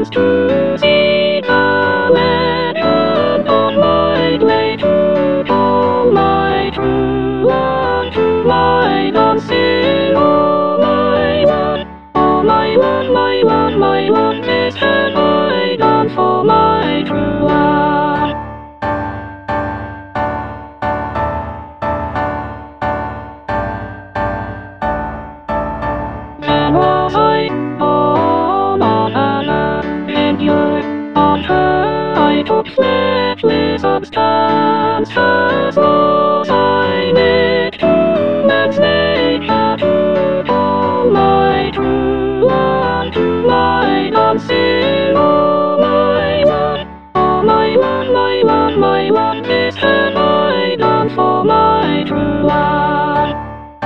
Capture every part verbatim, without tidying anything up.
wants to see the legend on my way to call my true one to my dancing. Oh my one, oh my one, my one, my one, this can I done for my true one. Then was I all on an adventure. On her I took sleepless substances. Was I made to man's nature to call my true one to my dancing. Oh my one, oh my one, my one, my one, this have I done for my true one.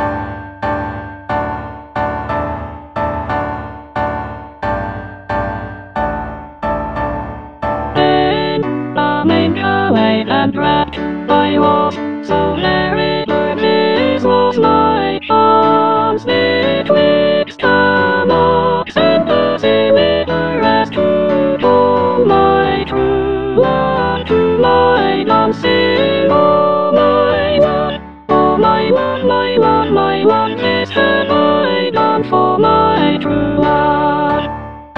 And wrapped I was, so very nervous was my arms betwixt the mocks and the sea with the rest to call my true one to my dancing. Oh my one, oh my one, my one, my one, this have I done for my true one.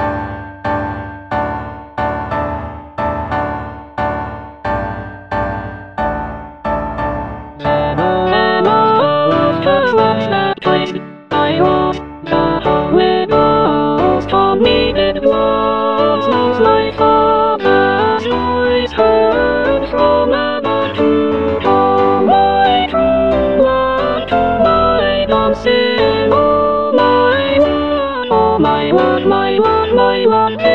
I was the witness on me it was was my father's voice heard from above to call my true one to my dancing. Oh my one, oh my one, my one, my one.